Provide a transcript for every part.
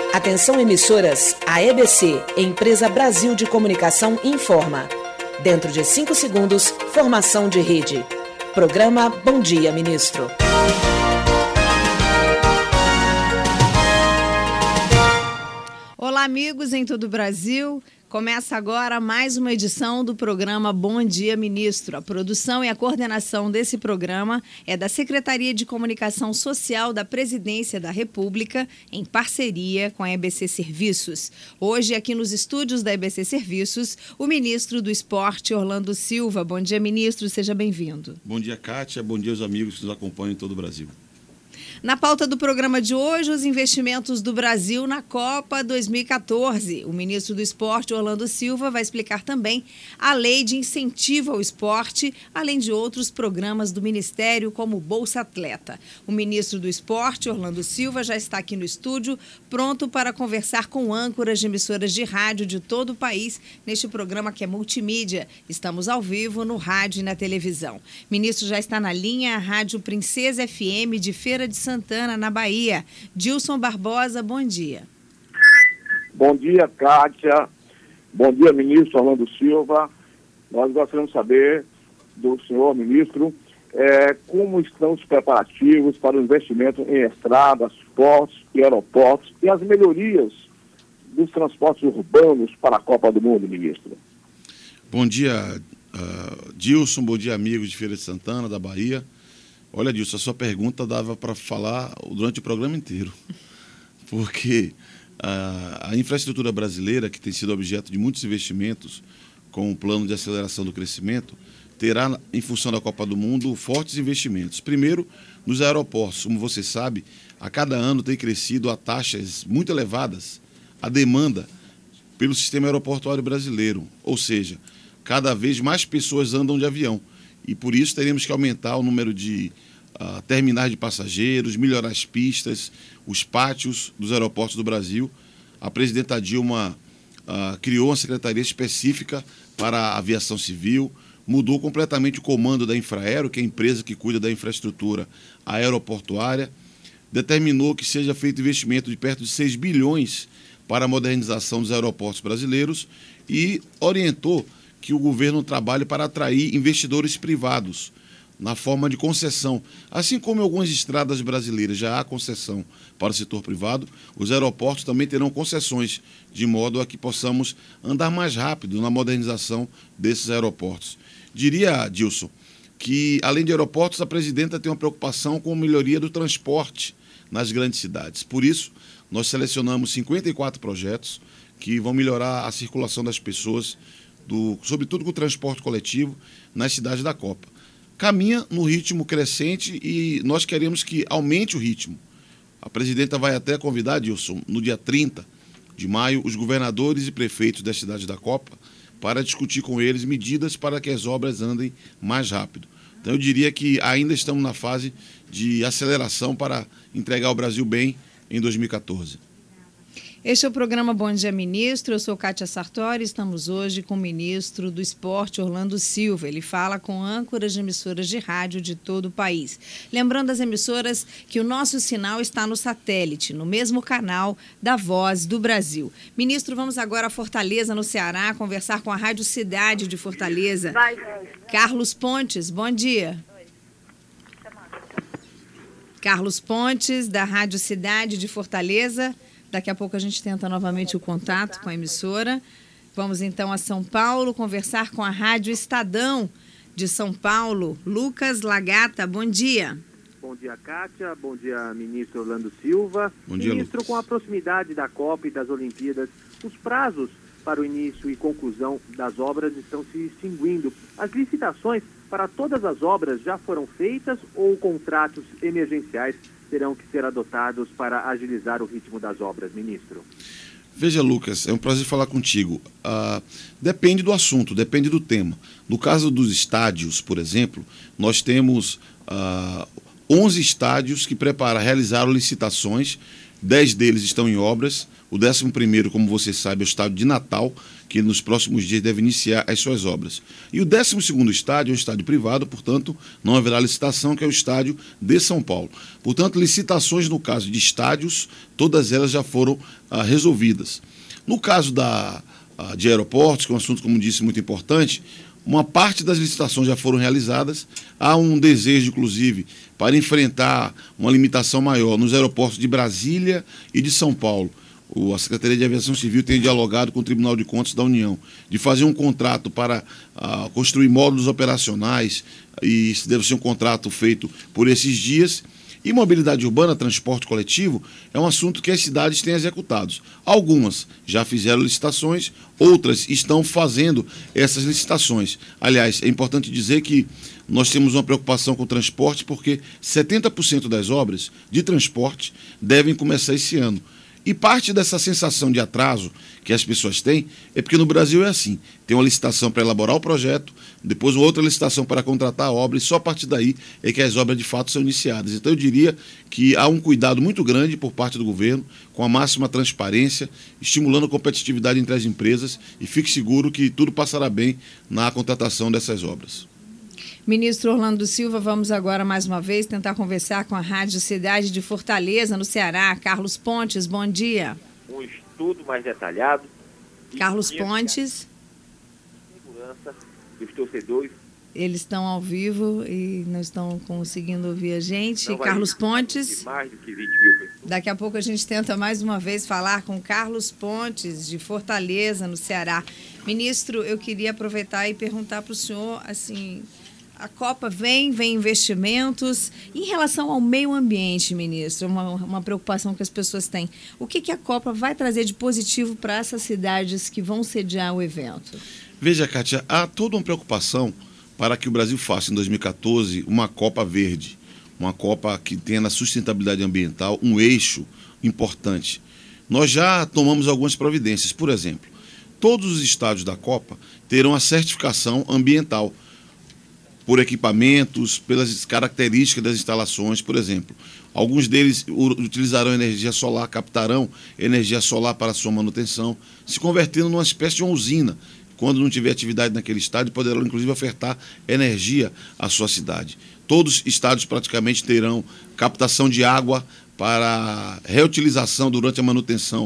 Atenção emissoras, a EBC, Empresa Brasil de Comunicação, informa. Dentro de 5 segundos, formação de rede. Programa Bom Dia, Ministro. Olá, amigos em todo o Brasil. Começa agora mais uma edição do programa Bom Dia, Ministro. A produção e a coordenação desse programa é da Secretaria de Comunicação Social da Presidência da República, em parceria com a EBC Serviços. Hoje, aqui nos estúdios da EBC Serviços, o ministro do Esporte, Orlando Silva. Bom dia, ministro. Seja bem-vindo. Bom dia, Kátia. Bom dia aos amigos que nos acompanham em todo o Brasil. Na pauta do programa de hoje, os investimentos do Brasil na Copa 2014. O ministro do Esporte, Orlando Silva, vai explicar também a lei de incentivo ao esporte, além de outros programas do Ministério, como o Bolsa Atleta. O ministro do Esporte, Orlando Silva, já está aqui no estúdio, pronto para conversar com âncoras de emissoras de rádio de todo o país, neste programa que é multimídia. Estamos ao vivo no rádio e na televisão. O ministro já está na linha, a Rádio Princesa FM de Feira de Santana, na Bahia. Dilson Barbosa, bom dia. Bom dia, Kátia. Bom dia, ministro Orlando Silva. Nós gostaríamos de saber do senhor ministro como estão os preparativos para o investimento em estradas, portos e aeroportos e as melhorias dos transportes urbanos para a Copa do Mundo, ministro. Bom dia, Dilson. Bom dia, amigos de Feira de Santana, da Bahia. Olha, Dilson, a sua pergunta dava para falar durante o programa inteiro, porque a infraestrutura brasileira, que tem sido objeto de muitos investimentos com o plano de aceleração do crescimento, terá, em função da Copa do Mundo, fortes investimentos. Primeiro, nos aeroportos. Como você sabe, a cada ano tem crescido a taxas muito elevadas a demanda pelo sistema aeroportuário brasileiro, ou seja, cada vez mais pessoas andam de avião. E por isso teremos que aumentar o número de terminais de passageiros, melhorar as pistas, os pátios dos aeroportos do Brasil. A presidenta Dilma criou uma secretaria específica para a aviação civil, mudou completamente o comando da Infraero, que é a empresa que cuida da infraestrutura aeroportuária, determinou que seja feito investimento de perto de 6 bilhões para a modernização dos aeroportos brasileiros e orientou que o governo trabalhe para atrair investidores privados na forma de concessão. Assim como em algumas estradas brasileiras já há concessão para o setor privado, os aeroportos também terão concessões, de modo a que possamos andar mais rápido na modernização desses aeroportos. Diria, Dilson, que além de aeroportos, a presidenta tem uma preocupação com a melhoria do transporte nas grandes cidades. Por isso, nós selecionamos 54 projetos que vão melhorar a circulação das pessoas, sobretudo com o transporte coletivo, nas cidades da Copa. Caminha no ritmo crescente e nós queremos que aumente o ritmo. A presidenta vai até convidar, Dilson, no dia 30 de maio, os governadores e prefeitos das cidades da Copa para discutir com eles medidas para que as obras andem mais rápido. Então eu diria que ainda estamos na fase de aceleração para entregar o Brasil bem em 2014. Este é o programa Bom Dia, Ministro. Eu sou Kátia Sartori. Estamos hoje com o ministro do Esporte, Orlando Silva. Ele fala com âncoras de emissoras de rádio de todo o país. Lembrando às emissoras que o nosso sinal está no satélite, no mesmo canal da Voz do Brasil. Ministro, vamos agora a Fortaleza, no Ceará, conversar com a Rádio Cidade de Fortaleza. Carlos Pontes, bom dia. Carlos Pontes, da Rádio Cidade de Fortaleza. Daqui a pouco a gente tenta novamente o contato com a emissora. Vamos então a São Paulo conversar com a Rádio Estadão de São Paulo. Lucas Lagata, bom dia. Bom dia, Kátia. Bom dia, ministro Orlando Silva. Bom dia, ministro, Lucas. Com a proximidade da Copa e das Olimpíadas, os prazos para o início e conclusão das obras estão se extinguindo. As licitações para todas as obras já foram feitas ou contratos emergenciais terão que ser adotados para agilizar o ritmo das obras, ministro? Veja, Lucas, é um prazer falar contigo. Depende do assunto, depende do tema. No caso dos estádios, por exemplo, nós temos 11 estádios que realizaram licitações 10 deles estão em obras. O 11º, como você sabe, é o estádio de Natal, que nos próximos dias deve iniciar as suas obras. E o 12º estádio é um estádio privado, portanto, não haverá licitação, que é o estádio de São Paulo. Portanto, licitações no caso de estádios, todas elas já foram resolvidas. No caso de aeroportos, que é um assunto, como disse, muito importante, uma parte das licitações já foram realizadas. Há um desejo, inclusive, para enfrentar uma limitação maior nos aeroportos de Brasília e de São Paulo. A Secretaria de Aviação Civil tem dialogado com o Tribunal de Contas da União de fazer um contrato para construir módulos operacionais, e isso deve ser um contrato feito por esses dias. E mobilidade urbana, transporte coletivo, é um assunto que as cidades têm executado. Algumas já fizeram licitações, outras estão fazendo essas licitações. Aliás, é importante dizer que nós temos uma preocupação com o transporte, porque 70% das obras de transporte devem começar esse ano. E parte dessa sensação de atraso que as pessoas têm é porque no Brasil é assim. Tem uma licitação para elaborar o projeto, depois uma outra licitação para contratar a obra, e só a partir daí é que as obras de fato são iniciadas. Então eu diria que há um cuidado muito grande por parte do governo, com a máxima transparência, estimulando a competitividade entre as empresas, e fique seguro que tudo passará bem na contratação dessas obras. Ministro Orlando Silva, vamos agora mais uma vez tentar conversar com a Rádio Cidade de Fortaleza, no Ceará. Carlos Pontes, bom dia. Um estudo mais detalhado. Carlos Pontes. Segurança dos torcedores. Eles estão ao vivo e não estão conseguindo ouvir a gente. Carlos Pontes. Mais do que 20 mil pessoas. Daqui a pouco a gente tenta mais uma vez falar com Carlos Pontes, de Fortaleza, no Ceará. Ministro, eu queria aproveitar e perguntar para o senhor, assim, a Copa vem investimentos. Em relação ao meio ambiente, ministro, uma preocupação que as pessoas têm. O que a Copa vai trazer de positivo para essas cidades que vão sediar o evento? Veja, Kátia, há toda uma preocupação para que o Brasil faça em 2014 uma Copa verde, uma Copa que tenha na sustentabilidade ambiental um eixo importante. Nós já tomamos algumas providências. Por exemplo, todos os estádios da Copa terão a certificação ambiental, por equipamentos, pelas características das instalações. Por exemplo, alguns deles utilizarão energia solar, captarão energia solar para sua manutenção, se convertendo numa espécie de uma usina. Quando não tiver atividade naquele estádio, poderão inclusive ofertar energia à sua cidade. Todos os estádios praticamente terão captação de água para reutilização durante a manutenção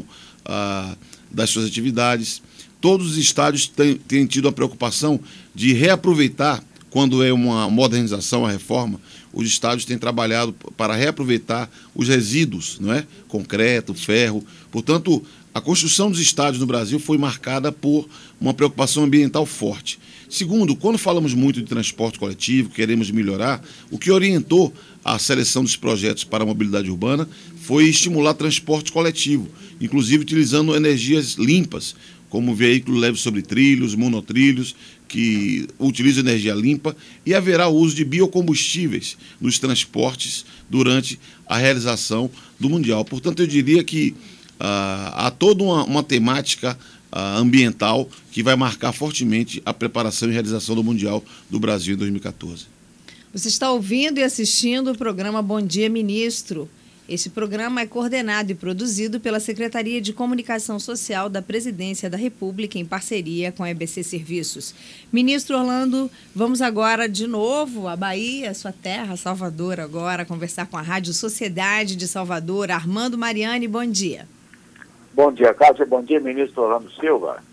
das suas atividades. Todos os estádios têm tido a preocupação de reaproveitar. Quando é uma modernização, uma reforma, os estádios têm trabalhado para reaproveitar os resíduos, não é? Concreto, ferro. Portanto, a construção dos estádios no Brasil foi marcada por uma preocupação ambiental forte. Segundo, quando falamos muito de transporte coletivo, queremos melhorar, o que orientou a seleção dos projetos para a mobilidade urbana foi estimular transporte coletivo, inclusive utilizando energias limpas, como veículo leve sobre trilhos, monotrilhos, que utilizam energia limpa, e haverá o uso de biocombustíveis nos transportes durante a realização do Mundial. Portanto, eu diria que há toda uma temática ambiental que vai marcar fortemente a preparação e realização do Mundial do Brasil em 2014. Você está ouvindo e assistindo o programa Bom Dia, Ministro. Este programa é coordenado e produzido pela Secretaria de Comunicação Social da Presidência da República, em parceria com a EBC Serviços. Ministro Orlando, vamos agora de novo à Bahia, sua terra, Salvador, agora, conversar com a Rádio Sociedade de Salvador. Armando Mariani, bom dia. Bom dia, Cátia. Bom dia, ministro Orlando Silva.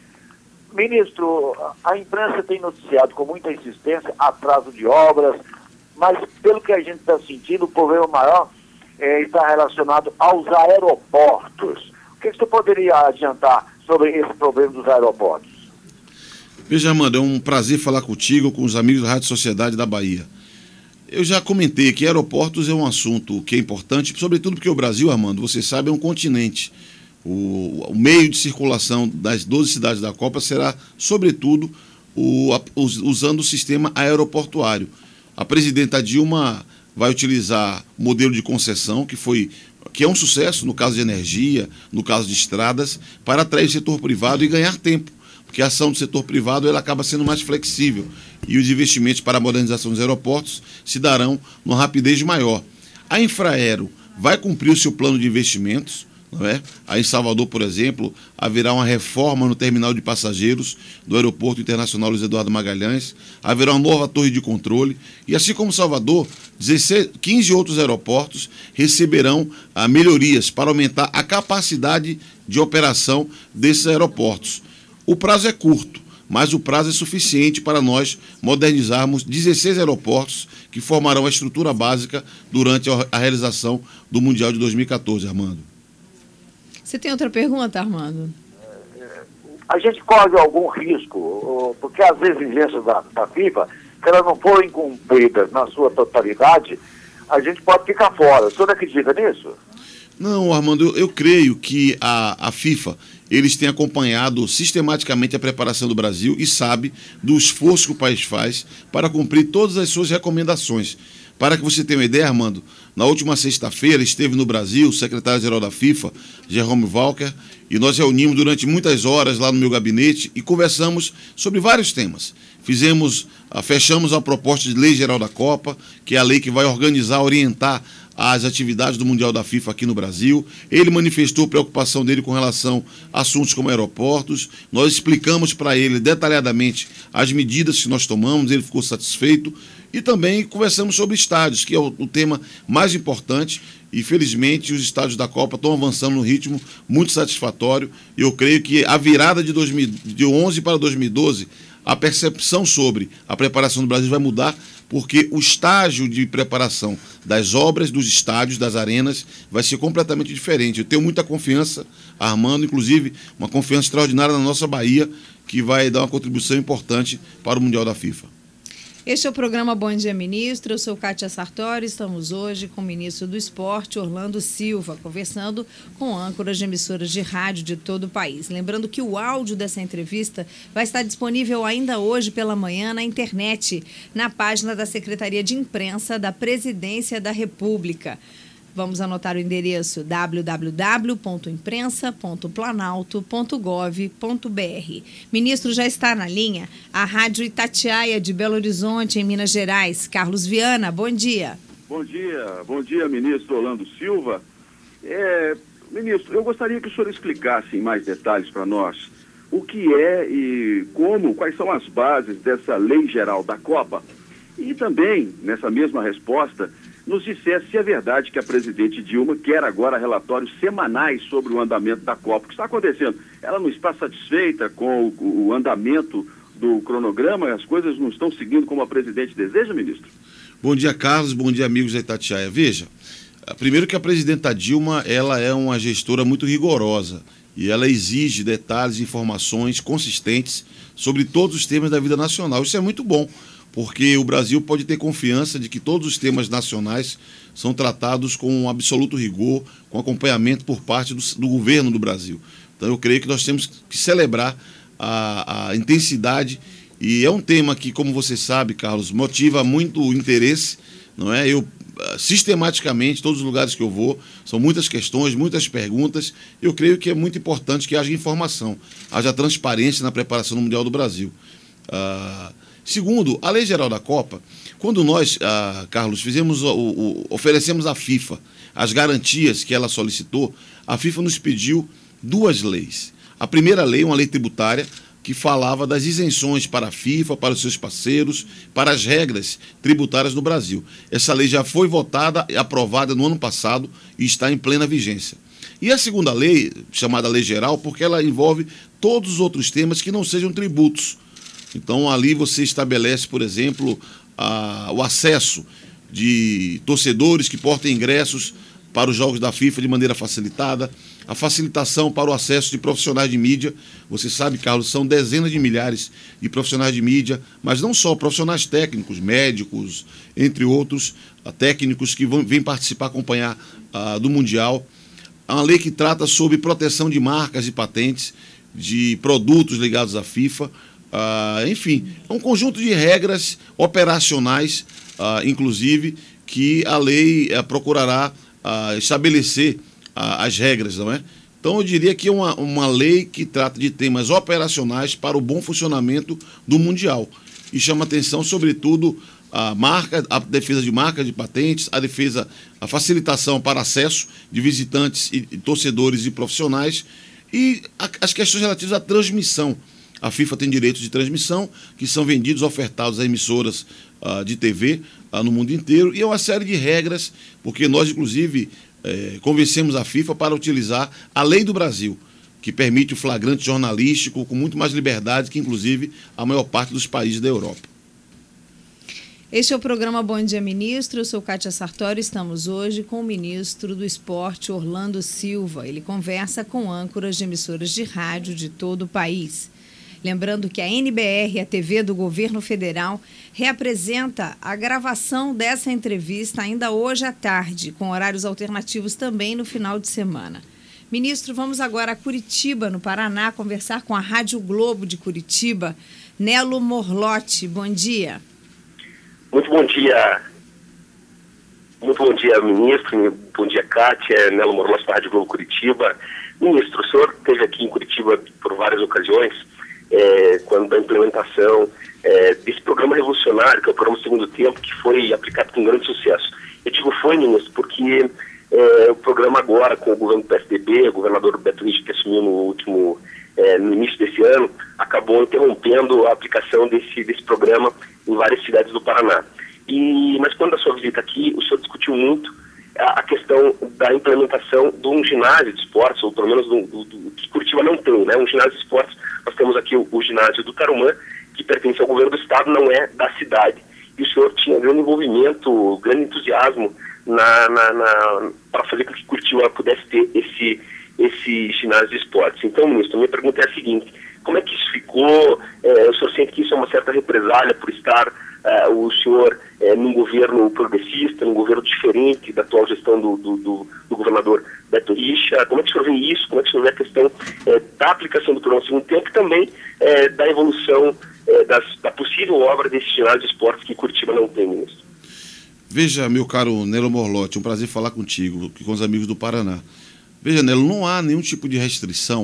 Ministro, a imprensa tem noticiado com muita insistência atraso de obras, mas pelo que a gente está sentindo, o problema maior está relacionado aos aeroportos. O que você poderia adiantar sobre esse problema dos aeroportos? Veja, Armando, é um prazer falar contigo, com os amigos da Rádio Sociedade da Bahia. Eu já comentei que aeroportos é um assunto que é importante, sobretudo porque o Brasil, Armando, você sabe, é um continente. O meio de circulação das 12 cidades da Copa será, sobretudo, usando o sistema aeroportuário. A presidenta Dilma vai utilizar o modelo de concessão, que é um sucesso no caso de energia, no caso de estradas, para atrair o setor privado e ganhar tempo, porque a ação do setor privado ela acaba sendo mais flexível e os investimentos para a modernização dos aeroportos se darão numa rapidez maior. A Infraero vai cumprir o seu plano de investimentos, não é? Aí em Salvador, por exemplo, haverá uma reforma no terminal de passageiros do Aeroporto Internacional Luiz Eduardo Magalhães, haverá uma nova torre de controle, e assim como Salvador, 15 outros aeroportos receberão melhorias para aumentar a capacidade de operação desses aeroportos. O prazo é curto, mas o prazo é suficiente para nós modernizarmos 16 aeroportos que formarão a estrutura básica durante a realização do Mundial de 2014, Armando. Você tem outra pergunta, Armando? A gente corre algum risco, porque as exigências da FIFA, se elas não forem cumpridas na sua totalidade, a gente pode ficar fora. O senhor acredita nisso? Não, Armando, eu creio que a FIFA, eles têm acompanhado sistematicamente a preparação do Brasil e sabe do esforço que o país faz para cumprir todas as suas recomendações. Para que você tenha uma ideia, Armando, na última sexta-feira esteve no Brasil o secretário-geral da FIFA, Jerome Walker, e nós reunimos durante muitas horas lá no meu gabinete e conversamos sobre vários temas. Fechamos a proposta de lei geral da Copa, que é a lei que vai organizar, orientar as atividades do Mundial da FIFA aqui no Brasil. Ele manifestou preocupação dele com relação a assuntos como aeroportos. Nós explicamos para ele detalhadamente as medidas que nós tomamos, ele ficou satisfeito. E também conversamos sobre estádios, que é o tema mais importante. E, felizmente, os estádios da Copa estão avançando num ritmo muito satisfatório. E eu creio que a virada de 2011 para 2012, a percepção sobre a preparação do Brasil vai mudar, porque o estágio de preparação das obras, dos estádios, das arenas, vai ser completamente diferente. Eu tenho muita confiança, Armando, inclusive uma confiança extraordinária na nossa Bahia, que vai dar uma contribuição importante para o Mundial da FIFA. Este é o programa Bom Dia Ministro, eu sou Kátia Sartori, estamos hoje com o ministro do Esporte, Orlando Silva, conversando com âncoras de emissoras de rádio de todo o país. Lembrando que o áudio dessa entrevista vai estar disponível ainda hoje pela manhã na internet, na página da Secretaria de Imprensa da Presidência da República. Vamos anotar o endereço www.imprensa.planalto.gov.br. Ministro, já está na linha a Rádio Itatiaia de Belo Horizonte, em Minas Gerais. Carlos Viana, bom dia. Bom dia, ministro Orlando Silva. Ministro, eu gostaria que o senhor explicasse em mais detalhes para nós o que é e quais são as bases dessa lei geral da Copa. E também, nessa mesma resposta, nos dissesse se é verdade que a presidente Dilma quer agora relatórios semanais sobre o andamento da Copa. O que está acontecendo? Ela não está satisfeita com o andamento do cronograma? As coisas não estão seguindo como a presidente deseja, ministro? Bom dia, Carlos. Bom dia, amigos da Itatiaia. Veja, primeiro que a presidenta Dilma, ela é uma gestora muito rigorosa e ela exige detalhes e informações consistentes sobre todos os temas da vida nacional. Isso é muito bom, porque o Brasil pode ter confiança de que todos os temas nacionais são tratados com um absoluto rigor, com acompanhamento por parte do governo do Brasil. Então eu creio que nós temos que celebrar a intensidade, e é um tema que, como você sabe, Carlos, motiva muito interesse, não é? Sistematicamente, todos os lugares que eu vou, são muitas questões, muitas perguntas. Eu creio que é muito importante que haja informação, haja transparência na preparação do Mundial do Brasil. Segundo, a Lei Geral da Copa, quando nós, Carlos, oferecemos à FIFA as garantias que ela solicitou, a FIFA nos pediu duas leis. A primeira lei, uma lei tributária, que falava das isenções para a FIFA, para os seus parceiros, para as regras tributárias no Brasil. Essa lei já foi votada e aprovada no ano passado e está em plena vigência. E a segunda lei, chamada Lei Geral, porque ela envolve todos os outros temas que não sejam tributos. Então, ali você estabelece, por exemplo, o acesso de torcedores que portem ingressos para os jogos da FIFA de maneira facilitada, a facilitação para o acesso de profissionais de mídia. Você sabe, Carlos, são dezenas de milhares de profissionais de mídia, mas não só, profissionais técnicos, médicos, entre outros, técnicos que vêm participar, acompanhar do Mundial. Há uma lei que trata sobre proteção de marcas e patentes, de produtos ligados à FIFA. Enfim, é um conjunto de regras operacionais, inclusive, que a lei procurará estabelecer as regras, não é? Então eu diria que é uma lei que trata de temas operacionais para o bom funcionamento do Mundial e chama atenção, sobretudo, a defesa de marca, de patentes, a facilitação para acesso de visitantes e torcedores e profissionais e as questões relativas à transmissão. A FIFA tem direitos de transmissão que são vendidos, ofertados a emissoras de TV no mundo inteiro, e é uma série de regras, porque nós, inclusive, convencemos a FIFA para utilizar a lei do Brasil, que permite o flagrante jornalístico com muito mais liberdade que, inclusive, a maior parte dos países da Europa. Este é o programa Bom Dia Ministro, eu sou Kátia Sartori, estamos hoje com o ministro do Esporte, Orlando Silva. Ele conversa com âncoras de emissoras de rádio de todo o país. Lembrando que a NBR, a TV do governo federal, reapresenta a gravação dessa entrevista ainda hoje à tarde, com horários alternativos também no final de semana. Ministro, vamos agora a Curitiba, no Paraná, conversar com a Rádio Globo de Curitiba, Nelo Morlotti. Bom dia. Muito bom dia. Muito bom dia, ministro. Bom dia, Kátia. Nelo Morlotti, da Rádio Globo Curitiba. Ministro, o senhor esteve aqui em Curitiba por várias ocasiões, quando da implementação desse programa revolucionário, que é o programa Segundo Tempo, que foi aplicado com grande sucesso. Eu digo foi, ministro, porque o programa agora, com o governo do PSDB, o governador Beto Richa, que assumiu no início desse ano, acabou interrompendo a aplicação desse programa em várias cidades do Paraná. Mas quando a sua visita aqui, o senhor discutiu muito a questão da implementação de um ginásio de esportes, ou pelo menos do que Curitiba não tem, né? Um ginásio de esportes. Nós temos aqui o ginásio do Tarumã, que pertence ao governo do estado, não é da cidade. E o senhor tinha grande envolvimento, grande entusiasmo para fazer com que Curitiba pudesse ter esse ginásio de esportes. Então, ministro, minha pergunta é a seguinte: como é que isso ficou? O senhor sente que isso é uma certa represália por estar o senhor num governo progressista, num governo diferente da atual gestão do governador Beto Richa? Como é que o senhor vê isso? Como é que o senhor vê a questão da aplicação do programa Segundo Tempo e também da evolução da possível obra desse ginásio de esportes que Curitiba não tem, ministro? Veja, meu caro Nelo Morlotti, um prazer falar contigo e com os amigos do Paraná. Veja, Nelo, não há nenhum tipo de restrição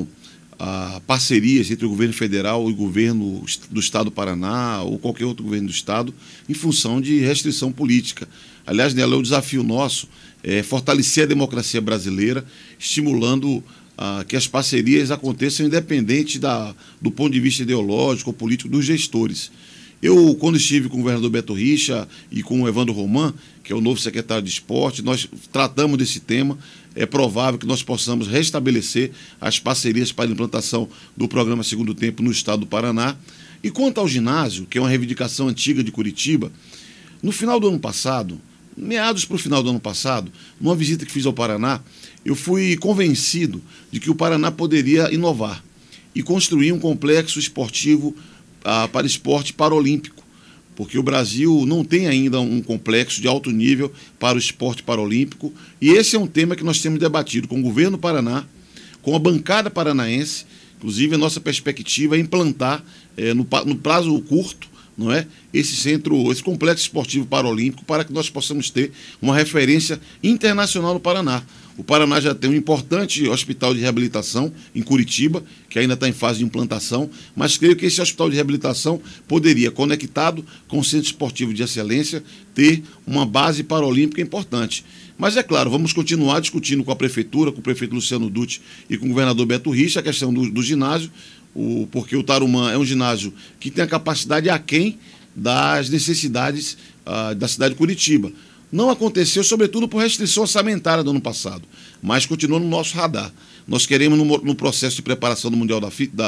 a parcerias entre o governo federal e o governo do estado do Paraná ou qualquer outro governo do estado em função de restrição política. Aliás, Nelo, é um desafio nosso fortalecer a democracia brasileira, estimulando que as parcerias aconteçam independente do ponto de vista ideológico ou político dos gestores. Eu, quando estive com o governador Beto Richa e com o Evandro Roman, que é o novo secretário de esporte, nós tratamos desse tema. É provável que nós possamos restabelecer as parcerias para a implantação do programa Segundo Tempo no estado do Paraná. E quanto ao ginásio, que é uma reivindicação antiga de Curitiba, no final do ano passado, meados para o final do ano passado, numa visita que fiz ao Paraná, eu fui convencido de que o Paraná poderia inovar e construir um complexo esportivo para esporte paralímpico, porque o Brasil não tem ainda um complexo de alto nível para o esporte paralímpico, e esse é um tema que nós temos debatido com o governo do Paraná, com a bancada paranaense. Inclusive, a nossa perspectiva é implantar, no prazo curto, não é, esse complexo esportivo paralímpico, para que nós possamos ter uma referência internacional no Paraná. O Paraná já tem um importante hospital de reabilitação em Curitiba, que ainda está em fase de implantação, mas creio que esse hospital de reabilitação poderia, conectado com o Centro Esportivo de Excelência, ter uma base paralímpica importante. Mas é claro, vamos continuar discutindo com a Prefeitura, com o prefeito Luciano Dutti e com o governador Beto Richa a questão do ginásio, porque o Tarumã é um ginásio que tem a capacidade aquém das necessidades da cidade de Curitiba. Não aconteceu, sobretudo por restrição orçamentária do ano passado, mas continua no nosso radar. Nós queremos, no processo de preparação do Mundial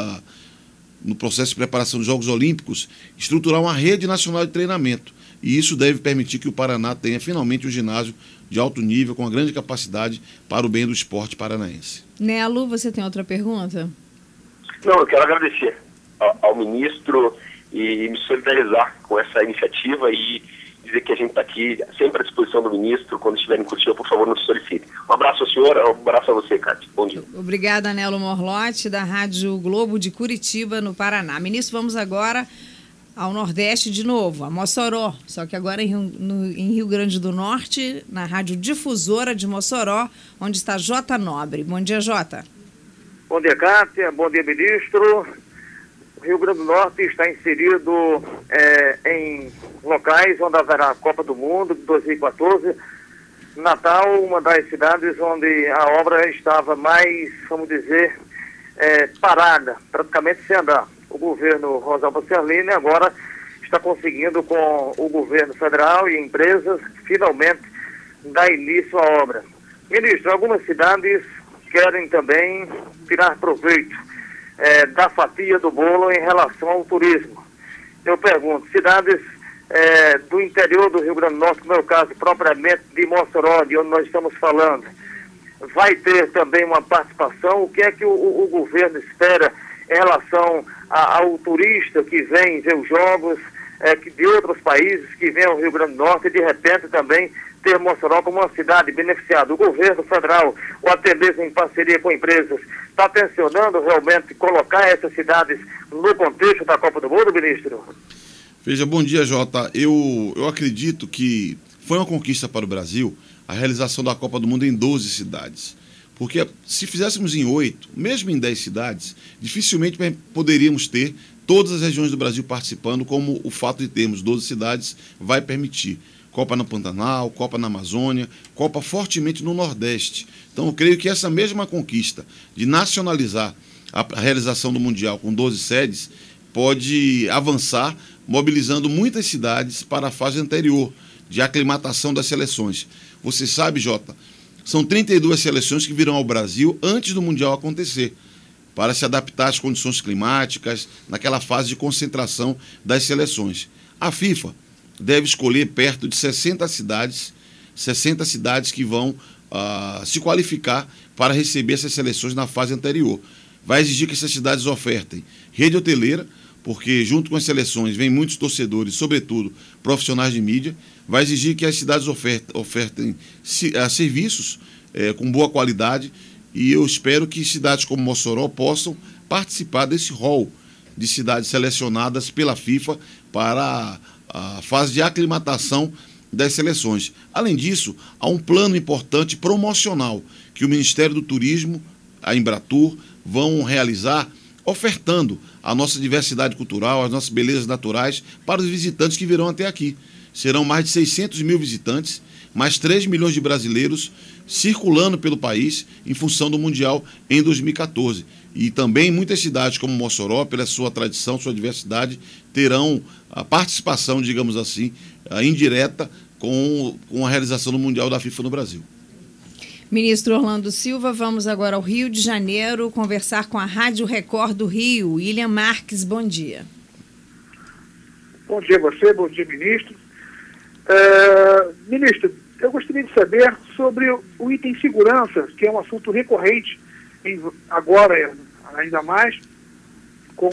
no processo de preparação dos Jogos Olímpicos, estruturar uma rede nacional de treinamento. E isso deve permitir que o Paraná tenha finalmente um ginásio de alto nível, com uma grande capacidade para o bem do esporte paranaense. Nelo, você tem outra pergunta? Não, eu quero agradecer ao ministro e me solidarizar com essa iniciativa e dizer que a gente está aqui sempre à disposição do ministro. Quando estiver em Curitiba, por favor, nos solicite. Um abraço ao senhor, um abraço a você, Kátia. Bom dia. Obrigada, Nelo Morlotti, da Rádio Globo de Curitiba, no Paraná. Ministro, vamos agora ao Nordeste de novo, a Mossoró, só que agora em Rio Grande do Norte, na Rádio Difusora de Mossoró, onde está Jota Nobre. Bom dia, Jota. Bom dia, Kátia. Bom dia, ministro. o Rio Grande do Norte está inserido em locais onde haverá a Copa do Mundo de 2014. Natal, uma das cidades onde a obra estava mais, vamos dizer, parada, praticamente sem andar. O governo Rosalba Serlini agora está conseguindo, com o governo federal e empresas, finalmente dar início à obra. Ministro, algumas cidades querem também tirar proveito da fatia do bolo em relação ao turismo. Eu pergunto, cidades do interior do Rio Grande do Norte, como é o caso propriamente de Mossoró, de onde nós estamos falando, vai ter também uma participação? O que é que o governo espera em relação ao turista que vem ver os jogos de outros países, que vem ao Rio Grande do Norte e de repente também ter Mossoró como uma cidade beneficiada? O governo federal, ou até mesmo em parceria com empresas, está tensionando realmente colocar essas cidades no contexto da Copa do Mundo, ministro? Veja, bom dia, Jota. Eu acredito que foi uma conquista para o Brasil a realização da Copa do Mundo em 12 cidades. Porque se fizéssemos em 8, mesmo em 10 cidades, dificilmente poderíamos ter todas as regiões do Brasil participando, como o fato de termos 12 cidades vai permitir. Copa no Pantanal, Copa na Amazônia, Copa fortemente no Nordeste. Então, eu creio que essa mesma conquista de nacionalizar a realização do Mundial com 12 sedes pode avançar, mobilizando muitas cidades para a fase anterior de aclimatação das seleções. Você sabe, Jota, são 32 seleções que virão ao Brasil antes do Mundial acontecer, para se adaptar às condições climáticas, naquela fase de concentração das seleções. A FIFA deve escolher perto de 60 cidades que vão se qualificar para receber essas seleções na fase anterior. Vai exigir que essas cidades ofertem rede hoteleira, porque junto com as seleções vem muitos torcedores, sobretudo profissionais de mídia. Vai exigir que as cidades ofertem serviços com boa qualidade, e eu espero que cidades como Mossoró possam participar desse rol de cidades selecionadas pela FIFA para a fase de aclimatação das seleções. Além disso, há um plano importante promocional que o Ministério do Turismo, a Embratur, vão realizar, ofertando a nossa diversidade cultural, as nossas belezas naturais para os visitantes que virão até aqui. Serão mais de 600 mil visitantes, mais 3 milhões de brasileiros circulando pelo país em função do Mundial em 2014. E também muitas cidades como Mossoró, pela sua tradição, sua diversidade, terão a participação, digamos assim, indireta com a realização do Mundial da FIFA no Brasil. Ministro Orlando Silva, vamos agora ao Rio de Janeiro conversar com a Rádio Record do Rio. William Marques, bom dia. Bom dia a você, bom dia, ministro. Ministro, eu gostaria de saber sobre o item segurança, que é um assunto recorrente, agora ainda mais, com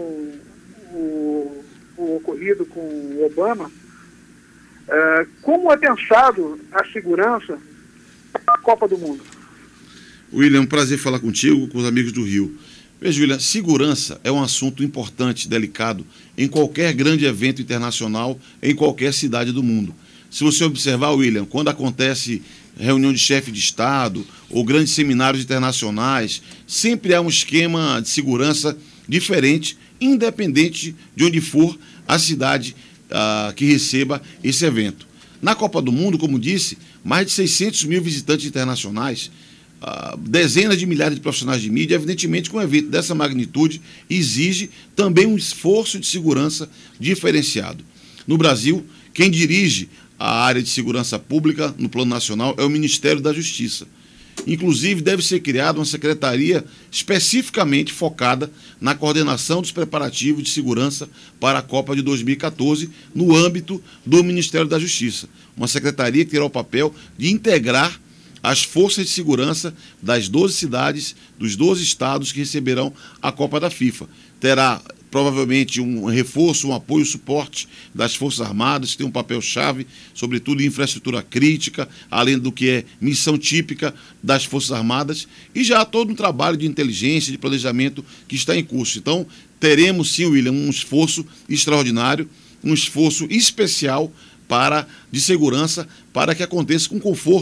o ocorrido com o Obama. Como é pensado a segurança da Copa do Mundo? William, um prazer falar contigo, com os amigos do Rio. Veja, William, segurança é um assunto importante, delicado, em qualquer grande evento internacional, em qualquer cidade do mundo. Se você observar, William, quando acontece reunião de chefe de Estado ou grandes seminários internacionais, sempre há um esquema de segurança diferente, independente de onde for a cidade que receba esse evento. Na Copa do Mundo, como disse, mais de 600 mil visitantes internacionais, dezenas de milhares de profissionais de mídia. Evidentemente que um evento dessa magnitude exige também um esforço de segurança diferenciado. No Brasil, quem dirige a área de segurança pública no plano nacional é o Ministério da Justiça. Inclusive, deve ser criada uma secretaria especificamente focada na coordenação dos preparativos de segurança para a Copa de 2014 no âmbito do Ministério da Justiça. Uma secretaria que terá o papel de integrar as forças de segurança das 12 cidades, dos 12 estados que receberão a Copa da FIFA. Terá provavelmente um reforço, um apoio, suporte das Forças Armadas, que tem um papel-chave, sobretudo em infraestrutura crítica, além do que é missão típica das Forças Armadas, e já há todo um trabalho de inteligência, de planejamento que está em curso. Então, teremos sim, William, um esforço extraordinário, um esforço especial de segurança, para que aconteça com conforto,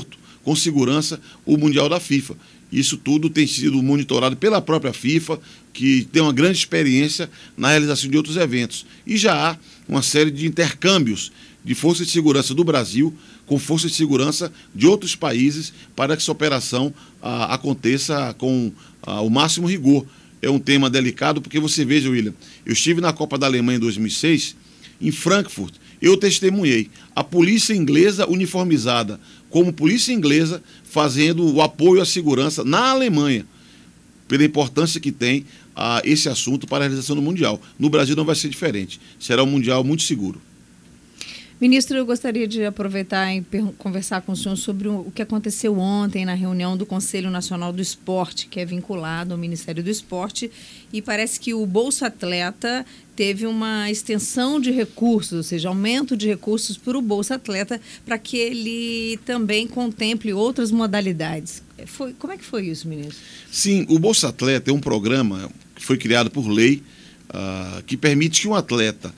com segurança o Mundial da FIFA. Isso tudo tem sido monitorado pela própria FIFA, que tem uma grande experiência na realização de outros eventos. E já há uma série de intercâmbios de forças de segurança do Brasil com forças de segurança de outros países para que essa operação aconteça com o máximo rigor. É um tema delicado porque você veja, William, eu estive na Copa da Alemanha em 2006, em Frankfurt, eu testemunhei a polícia inglesa uniformizada como polícia inglesa fazendo o apoio à segurança na Alemanha, pela importância que tem esse assunto para a realização do Mundial. No Brasil não vai ser diferente, será um Mundial muito seguro. Ministro, eu gostaria de aproveitar e conversar com o senhor sobre o que aconteceu ontem na reunião do Conselho Nacional do Esporte, que é vinculado ao Ministério do Esporte, e parece que o Bolsa Atleta teve uma extensão de recursos, ou seja, aumento de recursos para o Bolsa Atleta, para que ele também contemple outras modalidades. Como é que foi isso, ministro? Sim, o Bolsa Atleta é um programa que foi criado por lei, que permite que um atleta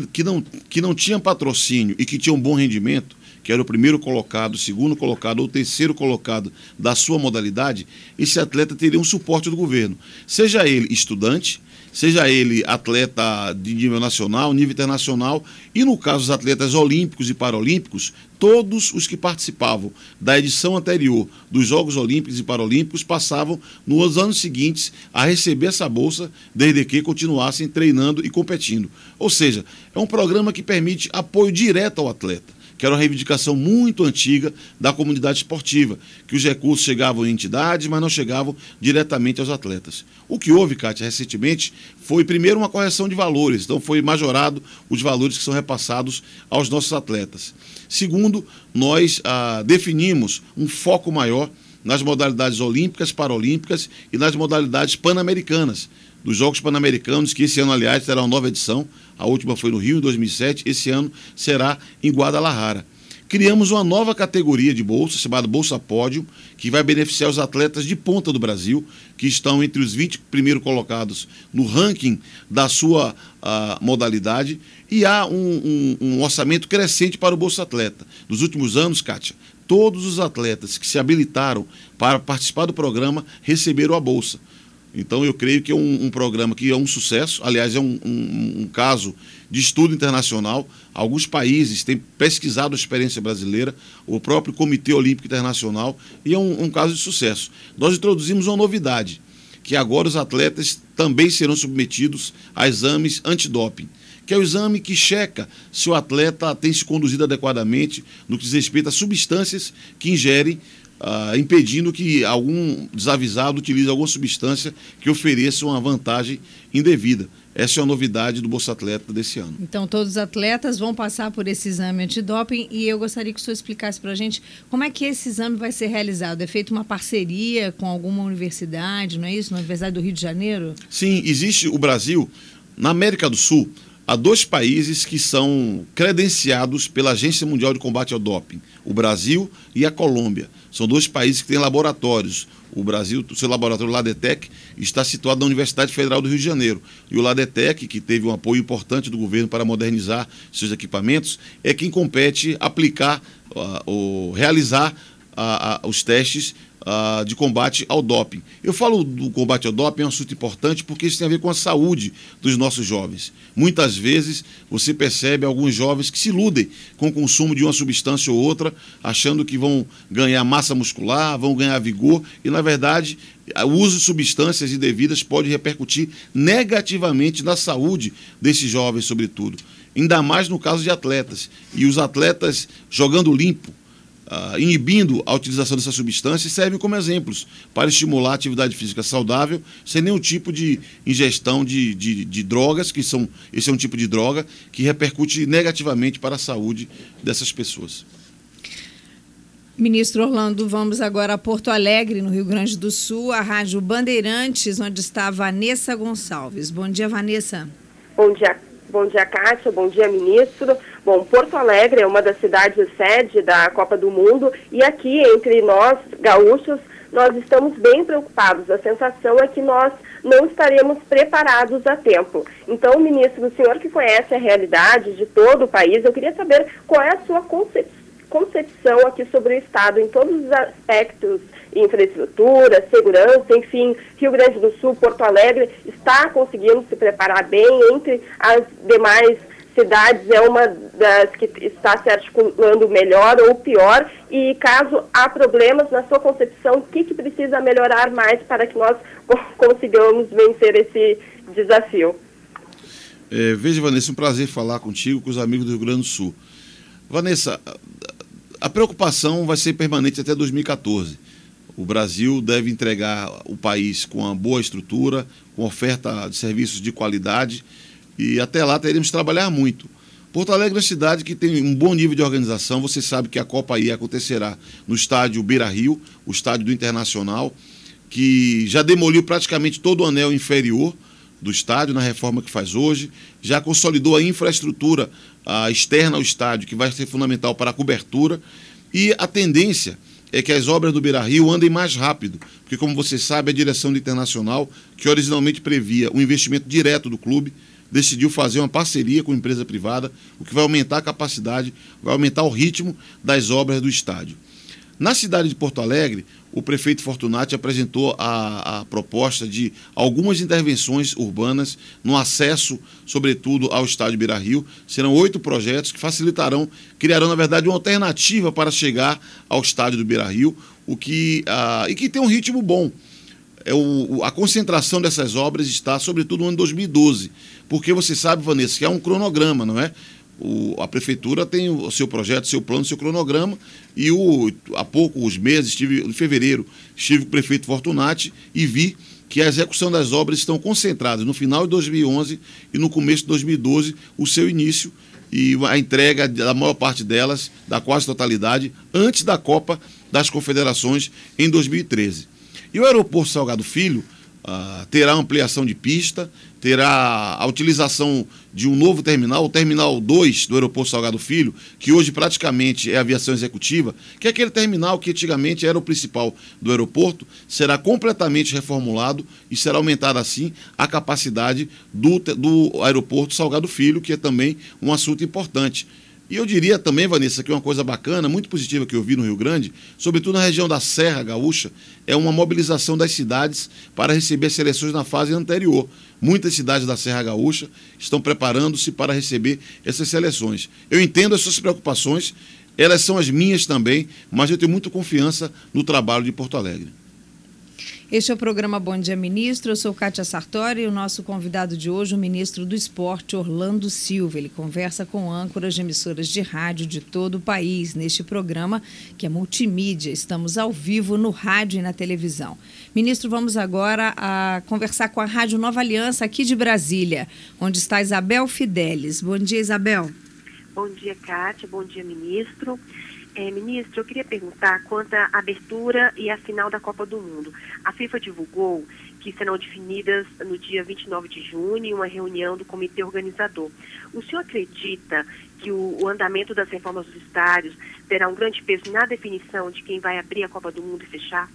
que não tinha patrocínio e que tinha um bom rendimento, que era o primeiro colocado, o segundo colocado ou o terceiro colocado da sua modalidade, esse atleta teria um suporte do governo. Seja ele estudante, seja ele atleta de nível nacional, nível internacional, e no caso dos atletas olímpicos e paralímpicos, todos os que participavam da edição anterior dos Jogos Olímpicos e Paralímpicos passavam nos anos seguintes a receber essa bolsa, desde que continuassem treinando e competindo. Ou seja, é um programa que permite apoio direto ao atleta, que era uma reivindicação muito antiga da comunidade esportiva, que os recursos chegavam em entidades, mas não chegavam diretamente aos atletas. O que houve, Kátia, recentemente, foi primeiro uma correção de valores, então foi majorado os valores que são repassados aos nossos atletas. Segundo, nós definimos um foco maior nas modalidades olímpicas, paralímpicas e nas modalidades pan-americanas, dos Jogos Pan-Americanos, que esse ano, aliás, terá uma nova edição. A última foi no Rio, em 2007. Esse ano será em Guadalajara. Criamos uma nova categoria de bolsa, chamada Bolsa Pódio, que vai beneficiar os atletas de ponta do Brasil, que estão entre os 20 primeiros colocados no ranking da sua modalidade. E há um orçamento crescente para o Bolsa Atleta. Nos últimos anos, Kátia, todos os atletas que se habilitaram para participar do programa receberam a bolsa. Então, eu creio que é um programa que é um sucesso. Aliás, é um caso de estudo internacional. Alguns países têm pesquisado a experiência brasileira, o próprio Comitê Olímpico Internacional, e é um caso de sucesso. Nós introduzimos uma novidade, que agora os atletas também serão submetidos a exames antidoping, que é o exame que checa se o atleta tem se conduzido adequadamente no que diz respeito a substâncias que ingerem, impedindo que algum desavisado utilize alguma substância que ofereça uma vantagem indevida. Essa é a novidade do Bolsa Atleta desse ano. Então, todos os atletas vão passar por esse exame antidoping e eu gostaria que o senhor explicasse para a gente como é que esse exame vai ser realizado. É feita uma parceria com alguma universidade, não é isso? Na Universidade do Rio de Janeiro? Sim, existe o Brasil. Na América do Sul, há 2 países que são credenciados pela Agência Mundial de Combate ao Doping, o Brasil e a Colômbia. São 2 países que têm laboratórios. O Brasil, o seu laboratório Ladetec, está situado na Universidade Federal do Rio de Janeiro. E o Ladetec, que teve um apoio importante do governo para modernizar seus equipamentos, é quem compete aplicar ou realizar os testes de combate ao doping. Eu falo do combate ao doping, é um assunto importante porque isso tem a ver com a saúde dos nossos jovens. Muitas vezes você percebe alguns jovens que se iludem com o consumo de uma substância ou outra, achando que vão ganhar massa muscular, vão ganhar vigor, e na verdade o uso de substâncias indevidas pode repercutir negativamente na saúde desses jovens, sobretudo. Ainda mais no caso de atletas. E os atletas jogando limpo, inibindo a utilização dessas substâncias, servem como exemplos para estimular a atividade física saudável, sem nenhum tipo de ingestão de drogas, esse é um tipo de droga que repercute negativamente para a saúde dessas pessoas. Ministro Orlando, vamos agora a Porto Alegre, no Rio Grande do Sul, a Rádio Bandeirantes, onde está Vanessa Gonçalves. Bom dia, Vanessa. Bom dia, Kátia. Bom dia, ministro. Bom, Porto Alegre é uma das cidades sede da Copa do Mundo e aqui, entre nós, gaúchos, nós estamos bem preocupados. A sensação é que nós não estaremos preparados a tempo. Então, ministro, o senhor que conhece a realidade de todo o país, eu queria saber qual é a sua concepção aqui sobre o Estado em todos os aspectos, infraestrutura, segurança, enfim, Rio Grande do Sul, Porto Alegre está conseguindo se preparar bem, entre as demais cidades é uma das que está se articulando melhor ou pior, e caso há problemas na sua concepção, o que precisa melhorar mais para que nós consigamos vencer esse desafio? Veja, Vanessa, um prazer falar contigo, com os amigos do Rio Grande do Sul. Vanessa, a preocupação vai ser permanente até 2014. O Brasil deve entregar o país com uma boa estrutura, com oferta de serviços de qualidade, e até lá teremos que trabalhar muito. Porto Alegre é uma cidade que tem um bom nível de organização. Você sabe que a Copa aí acontecerá no estádio Beira-Rio, o estádio do Internacional, que já demoliu praticamente todo o anel inferior do estádio na reforma que faz hoje, já consolidou a infraestrutura externa ao estádio, que vai ser fundamental para a cobertura, e a tendência é que as obras do Beira-Rio andem mais rápido, porque, como você sabe, a direção do Internacional, que originalmente previa um investimento direto do clube, decidiu fazer uma parceria com a empresa privada, o que vai aumentar a capacidade, vai aumentar o ritmo das obras do estádio. Na cidade de Porto Alegre, o prefeito Fortunati apresentou a proposta de algumas intervenções urbanas no acesso, sobretudo, ao estádio Beira-Rio. Serão 8 projetos que criarão, na verdade, uma alternativa para chegar ao estádio do Beira-Rio, e que tem um ritmo bom. A concentração dessas obras está, sobretudo, no ano de 2012, porque você sabe, Vanessa, que é um cronograma, não é? A prefeitura tem o seu projeto, seu plano, seu cronograma, e há poucos meses, em fevereiro, estive com o prefeito Fortunati e vi que a execução das obras estão concentradas no final de 2011 e no começo de 2012, o seu início e a entrega da maior parte delas, da quase totalidade, antes da Copa das Confederações em 2013. E o aeroporto Salgado Filho terá ampliação de pista, terá a utilização de um novo terminal, o Terminal 2 do aeroporto Salgado Filho, que hoje praticamente é aviação executiva, que é aquele terminal que antigamente era o principal do aeroporto, será completamente reformulado e será aumentada assim a capacidade do aeroporto Salgado Filho, que é também um assunto importante. E eu diria também, Vanessa, que uma coisa bacana, muito positiva que eu vi no Rio Grande, sobretudo na região da Serra Gaúcha, é uma mobilização das cidades para receber as seleções na fase anterior. Muitas cidades da Serra Gaúcha estão preparando-se para receber essas seleções. Eu entendo as suas preocupações, elas são as minhas também, mas eu tenho muita confiança no trabalho de Porto Alegre. Este é o programa Bom Dia Ministro, eu sou Kátia Sartori e o nosso convidado de hoje, o ministro do Esporte, Orlando Silva. Ele conversa com âncoras de emissoras de rádio de todo o país neste programa, que é multimídia. Estamos ao vivo no rádio e na televisão. Ministro, vamos agora conversar com a Rádio Nova Aliança aqui de Brasília, onde está Isabel Fidelis. Bom dia, Isabel. Bom dia, Kátia. Bom dia, ministro. Ministro, eu queria perguntar quanto à abertura e a final da Copa do Mundo. A FIFA divulgou que serão definidas no dia 29 de junho em uma reunião do comitê organizador. O senhor acredita que o andamento das reformas dos estádios terá um grande peso na definição de quem vai abrir a Copa do Mundo e fechar?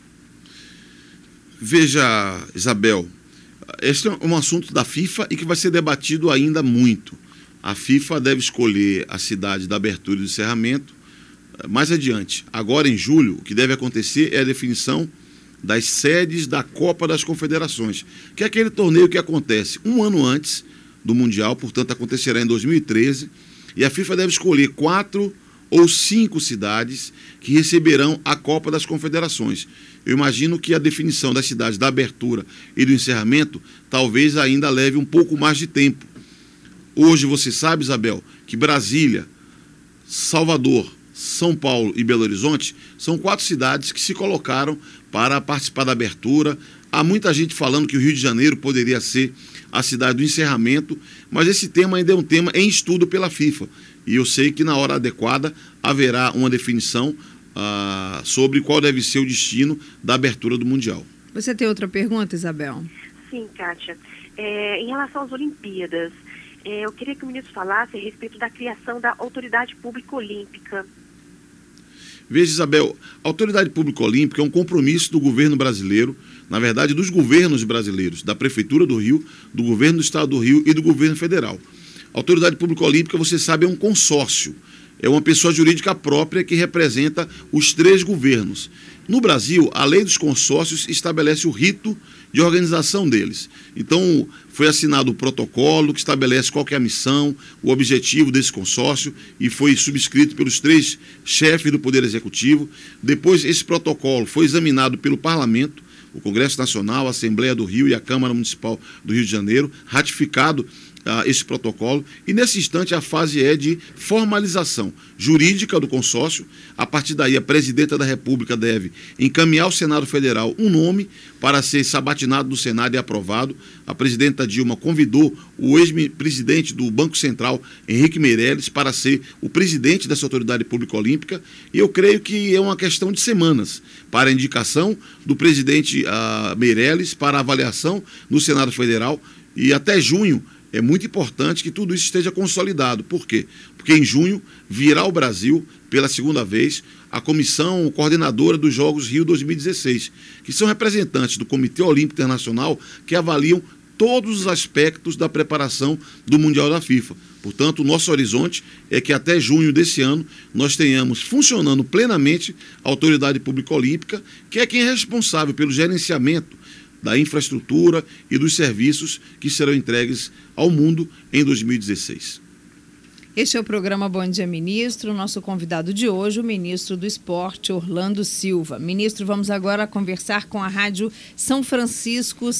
Veja, Isabel, este é um assunto da FIFA e que vai ser debatido ainda muito. A FIFA deve escolher a cidade da abertura e do encerramento mais adiante. Agora, em julho, o que deve acontecer é a definição das sedes da Copa das Confederações, que é aquele torneio que acontece um ano antes do Mundial, portanto, acontecerá em 2013, e a FIFA deve escolher 4 ou 5 cidades que receberão a Copa das Confederações. Eu imagino que a definição das cidades da abertura e do encerramento talvez ainda leve um pouco mais de tempo. Hoje, você sabe, Isabel, que Brasília, Salvador, São Paulo e Belo Horizonte são 4 cidades que se colocaram para participar da abertura. Há muita gente falando que o Rio de Janeiro poderia ser a cidade do encerramento, mas esse tema ainda é um tema em estudo pela FIFA. E eu sei que na hora adequada haverá uma definição sobre qual deve ser o destino da abertura do Mundial. Você tem outra pergunta, Isabel? Sim, Kátia. Em relação às Olimpíadas, eu queria que o ministro falasse a respeito da criação da Autoridade Pública Olímpica. Veja, Isabel, a Autoridade Pública Olímpica é um compromisso do governo brasileiro, na verdade dos governos brasileiros, da Prefeitura do Rio, do Governo do Estado do Rio e do Governo Federal. A Autoridade Pública Olímpica, você sabe, é um consórcio. é uma pessoa jurídica própria que representa os 3 governos. No Brasil, a lei dos consórcios estabelece o rito de organização deles. Então, foi assinado o protocolo que estabelece qual que é a missão, o objetivo desse consórcio, e foi subscrito pelos 3 chefes do Poder Executivo. Depois, esse protocolo foi examinado pelo Parlamento, o Congresso Nacional, a Assembleia do Rio e a Câmara Municipal do Rio de Janeiro, ratificado esse protocolo, e nesse instante a fase é de formalização jurídica do consórcio. A partir daí, a presidenta da República deve encaminhar ao Senado Federal um nome para ser sabatinado do Senado e aprovado. A presidenta Dilma convidou o ex-presidente do Banco Central, Henrique Meirelles, para ser o presidente dessa autoridade pública olímpica, e eu creio que é uma questão de semanas para a indicação do presidente Meirelles, para a avaliação no Senado Federal, e até junho é muito importante que tudo isso esteja consolidado. Por quê? Porque em junho virá ao Brasil, pela segunda vez, a comissão coordenadora dos Jogos Rio 2016, que são representantes do Comitê Olímpico Internacional que avaliam todos os aspectos da preparação do Mundial da FIFA. Portanto, o nosso horizonte é que até junho desse ano nós tenhamos funcionando plenamente a Autoridade Pública Olímpica, que é quem é responsável pelo gerenciamento da infraestrutura e dos serviços que serão entregues ao mundo em 2016. Este é o programa Bom Dia Ministro. Nosso convidado de hoje, o ministro do Esporte, Orlando Silva. Ministro, vamos agora conversar com a Rádio São Francisco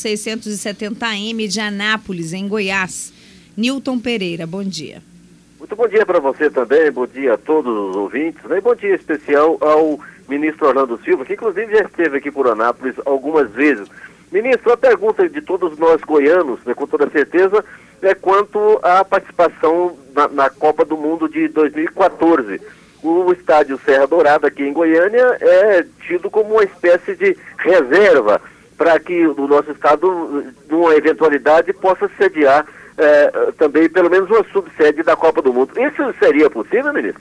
670 AM de Anápolis, em Goiás. Nilton Pereira, bom dia. Muito bom dia para você também, bom dia a todos os ouvintes, né? E bom dia especial ao ministro Orlando Silva, que inclusive já esteve aqui por Anápolis algumas vezes. Ministro, a pergunta de todos nós goianos, né, com toda certeza, é quanto à participação na Copa do Mundo de 2014. O estádio Serra Dourada, aqui em Goiânia, é tido como uma espécie de reserva para que o nosso estado, numa eventualidade, possa sediar também pelo menos uma subsede da Copa do Mundo. Isso seria possível, ministro?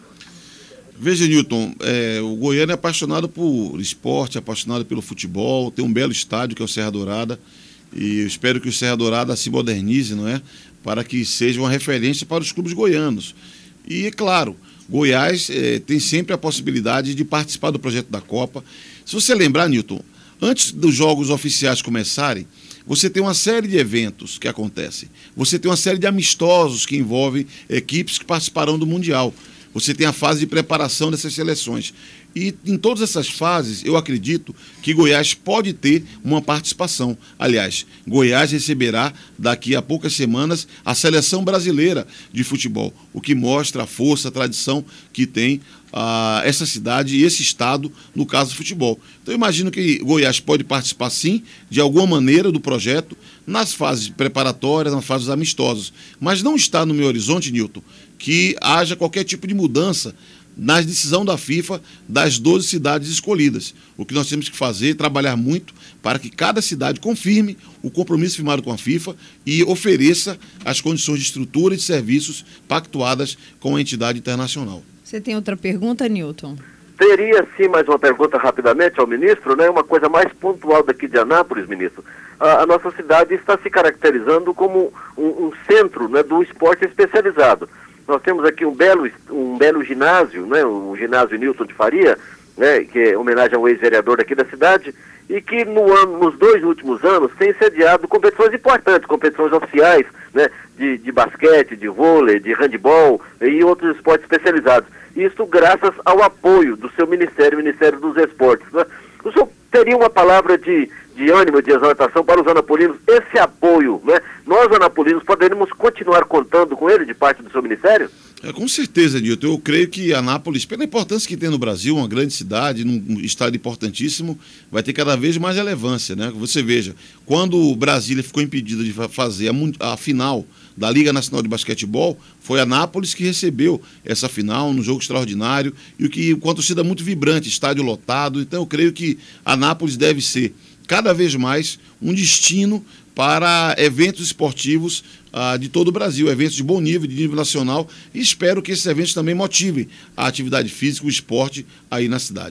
Veja, Nilton, o Goiânia é apaixonado por esporte, apaixonado pelo futebol, tem um belo estádio que é o Serra Dourada, e eu espero que o Serra Dourada se modernize, não é? Para que seja uma referência para os clubes goianos. E, é claro, Goiás tem sempre a possibilidade de participar do projeto da Copa. Se você lembrar, Nilton, antes dos jogos oficiais começarem, você tem uma série de eventos que acontecem. Você tem uma série de amistosos que envolvem equipes que participarão do Mundial. Você tem a fase de preparação dessas seleções. E em todas essas fases, eu acredito que Goiás pode ter uma participação. Aliás, Goiás receberá daqui a poucas semanas a seleção brasileira de futebol, o que mostra a força, a tradição que tem essa cidade e esse estado no caso do futebol. Então eu imagino que Goiás pode participar sim, de alguma maneira, do projeto, nas fases preparatórias, nas fases amistosas. Mas não está no meu horizonte, Nilton, que haja qualquer tipo de mudança na decisão da FIFA das 12 cidades escolhidas. O que nós temos que fazer é trabalhar muito para que cada cidade confirme o compromisso firmado com a FIFA e ofereça as condições de estrutura e de serviços pactuadas com a entidade internacional. Você tem outra pergunta, Nilton? Teria sim mais uma pergunta rapidamente ao ministro, né? Uma coisa mais pontual daqui de Anápolis, ministro. A nossa cidade está se caracterizando como um centro, né, do esporte especializado. Nós temos aqui um belo ginásio, né, o ginásio Nilton de Faria, né, que é homenagem ao ex-vereador daqui da cidade, e que nos 2 últimos anos tem sediado competições importantes, competições oficiais, né, de basquete, de vôlei, de handebol e outros esportes especializados. Isso graças ao apoio do seu ministério, o Ministério dos Esportes, né? O senhor teria uma palavra de ânimo, de exaltação para os anapolinos, esse apoio, né? Nós, anapolinos, poderíamos continuar contando com ele de parte do seu ministério? Com certeza, Nilton. Eu creio que Anápolis, pela importância que tem no Brasil, uma grande cidade, num estado importantíssimo, vai ter cada vez mais relevância, né? Você veja, quando Brasília ficou impedida de fazer a final da Liga Nacional de Basquetebol, foi Anápolis que recebeu essa final, num jogo extraordinário, e com a torcida muito vibrante, estádio lotado. Então eu creio que Anápolis deve ser cada vez mais um destino para eventos esportivos de todo o Brasil, eventos de bom nível, de nível nacional, e espero que esses eventos também motivem a atividade física, o esporte aí na cidade.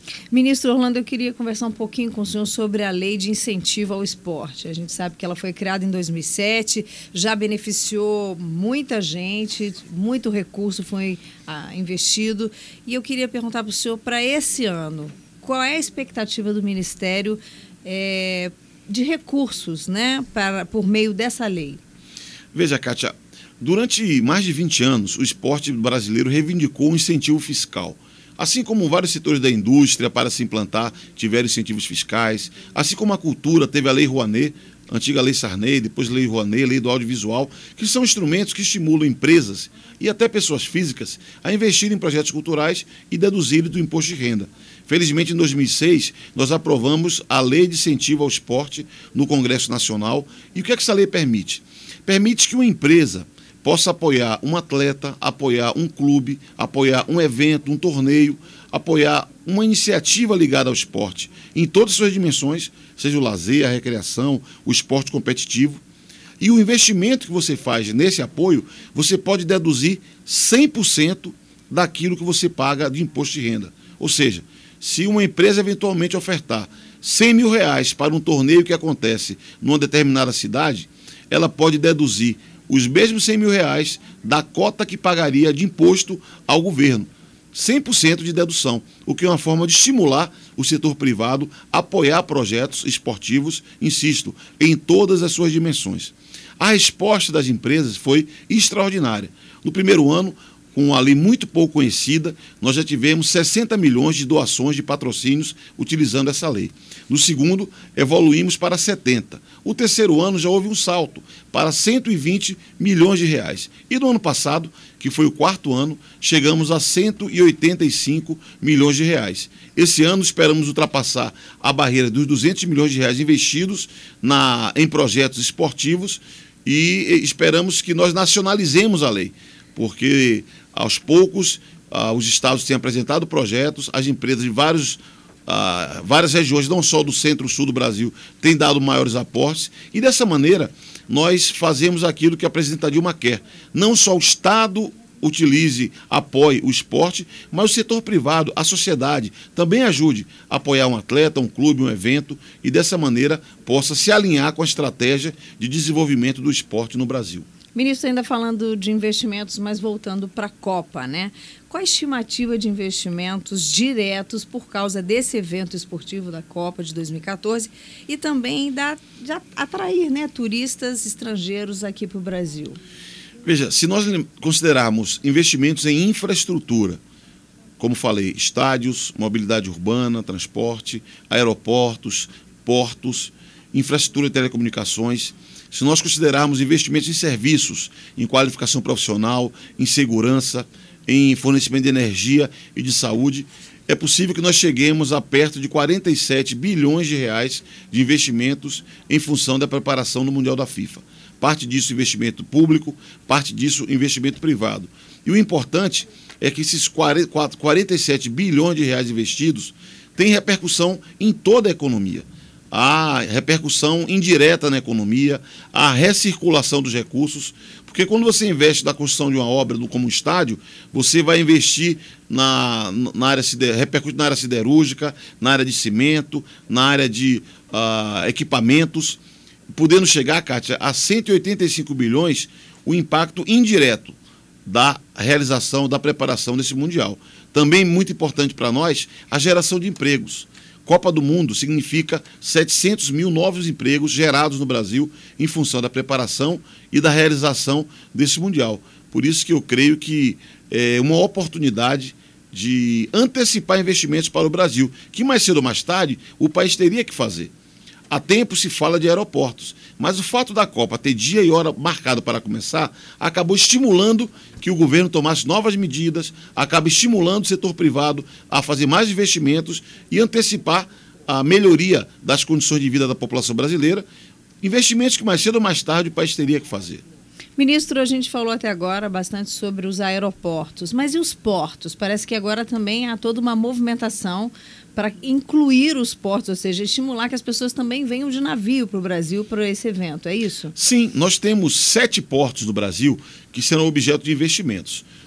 Ministro Orlando, eu queria conversar um pouquinho com o senhor sobre a lei de incentivo ao esporte. A gente sabe que ela foi criada em 2007, já beneficiou muita gente, muito recurso foi investido. E eu queria perguntar para o senhor, para esse ano, qual é a expectativa do Ministério de recursos, né, por meio dessa lei? Veja, Kátia, durante mais de 20 anos, o esporte brasileiro reivindicou um incentivo fiscal. Assim como vários setores da indústria para se implantar tiveram incentivos fiscais, assim como a cultura teve a Lei Rouanet, antiga Lei Sarney, depois Lei Rouanet, Lei do Audiovisual, que são instrumentos que estimulam empresas e até pessoas físicas a investir em projetos culturais e deduzirem do imposto de renda. Felizmente, em 2006, nós aprovamos a Lei de Incentivo ao Esporte no Congresso Nacional. E o que é que essa lei permite? Permite que uma empresa possa apoiar um atleta, apoiar um clube, apoiar um evento, um torneio, apoiar uma iniciativa ligada ao esporte, em todas as suas dimensões, seja o lazer, a recreação, o esporte competitivo. E o investimento que você faz nesse apoio, você pode deduzir 100% daquilo que você paga de imposto de renda. Ou seja, se uma empresa eventualmente ofertar R$100 mil para um torneio que acontece numa determinada cidade, ela pode deduzir os mesmos R$100 mil da cota que pagaria de imposto ao governo. 100% de dedução, o que é uma forma de estimular o setor privado a apoiar projetos esportivos, insisto, em todas as suas dimensões. A resposta das empresas foi extraordinária. No primeiro ano, com uma lei muito pouco conhecida, nós já tivemos 60 milhões de doações de patrocínios utilizando essa lei. No segundo, evoluímos para 70. O terceiro ano já houve um salto para 120 milhões de reais. E no ano passado, que foi o quarto ano, chegamos a 185 milhões de reais. Esse ano esperamos ultrapassar a barreira dos 200 milhões de reais investidos em projetos esportivos e esperamos que nós nacionalizemos a lei, porque aos poucos os estados têm apresentado projetos, as empresas de várias regiões, não só do centro-sul do Brasil, têm dado maiores aportes e dessa maneira nós fazemos aquilo que a presidenta Dilma quer. Não só o Estado apoie o esporte, mas o setor privado, a sociedade, também ajude a apoiar um atleta, um clube, um evento e dessa maneira possa se alinhar com a estratégia de desenvolvimento do esporte no Brasil. Ministro, ainda falando de investimentos, mas voltando para a Copa, né? Qual a estimativa de investimentos diretos por causa desse evento esportivo da Copa de 2014 e também de atrair, né, turistas estrangeiros aqui para o Brasil? Veja, se nós considerarmos investimentos em infraestrutura, como falei, estádios, mobilidade urbana, transporte, aeroportos, portos, infraestrutura de telecomunicações, se nós considerarmos investimentos em serviços, em qualificação profissional, em segurança, em fornecimento de energia e de saúde, é possível que nós cheguemos a perto de 47 bilhões de reais de investimentos em função da preparação no Mundial da FIFA. Parte disso investimento público, parte disso investimento privado. E o importante é que esses 47 bilhões de reais investidos têm repercussão em toda a economia. A repercussão indireta na economia, a recirculação dos recursos, porque quando você investe na construção de uma obra como um estádio, você vai investir repercute na área siderúrgica, na área de cimento, na área de equipamentos, podendo chegar, Kátia, a 185 bilhões o impacto indireto da realização, da preparação desse Mundial. Também muito importante para nós, a geração de empregos. Copa do Mundo significa 700 mil novos empregos gerados no Brasil em função da preparação e da realização desse Mundial. Por isso que eu creio que é uma oportunidade de antecipar investimentos para o Brasil, que mais cedo ou mais tarde o país teria que fazer. Há tempo se fala de aeroportos, mas o fato da Copa ter dia e hora marcado para começar acabou estimulando que o governo tomasse novas medidas, acaba estimulando o setor privado a fazer mais investimentos e antecipar a melhoria das condições de vida da população brasileira, investimentos que mais cedo ou mais tarde o país teria que fazer. Ministro, a gente falou até agora bastante sobre os aeroportos, mas e os portos? Parece que agora também há toda uma movimentação para incluir os portos, ou seja, estimular que as pessoas também venham de navio para o Brasil para esse evento, é isso? Sim, nós temos 7 portos no Brasil que serão objeto de investimentos.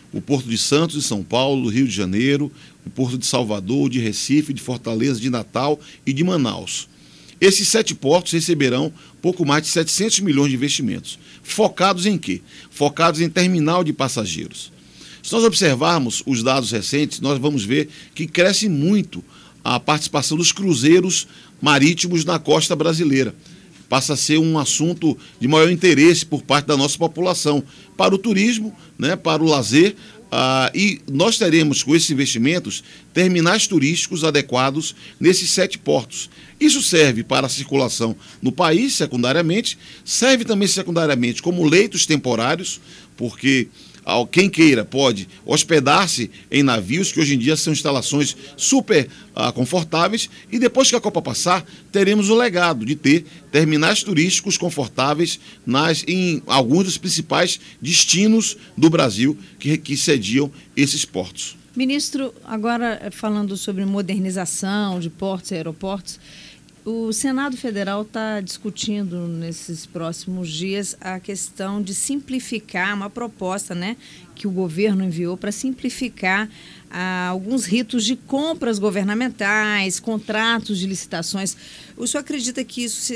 o Porto de Santos, de São Paulo, do Rio de Janeiro, o Porto de Salvador, de Recife, de Fortaleza, de Natal e de Manaus. Esses 7 portos receberão pouco mais de 700 milhões de investimentos. Focados em quê? Focados em terminal de passageiros. Se nós observarmos os dados recentes, nós vamos ver que cresce muito a participação dos cruzeiros marítimos na costa brasileira. Passa a ser um assunto de maior interesse por parte da nossa população, para o turismo, né, para o lazer, e nós teremos com esses investimentos terminais turísticos adequados nesses 7 portos. Isso serve para a circulação no país, secundariamente, serve também secundariamente como leitos temporários, porque quem queira pode hospedar-se em navios, que hoje em dia são instalações super confortáveis, e depois que a Copa passar, teremos o legado de ter terminais turísticos confortáveis em alguns dos principais destinos do Brasil que sediam esses portos. Ministro, agora falando sobre modernização de portos e aeroportos, o Senado Federal está discutindo nesses próximos dias a questão de simplificar uma proposta, né, que o governo enviou para simplificar alguns ritos de compras governamentais, contratos de licitações. O senhor acredita que isso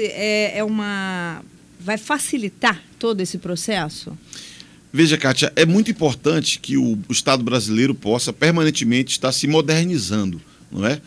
vai facilitar todo esse processo? Veja, Kátia, é muito importante que o Estado brasileiro possa permanentemente estar se modernizando, não é?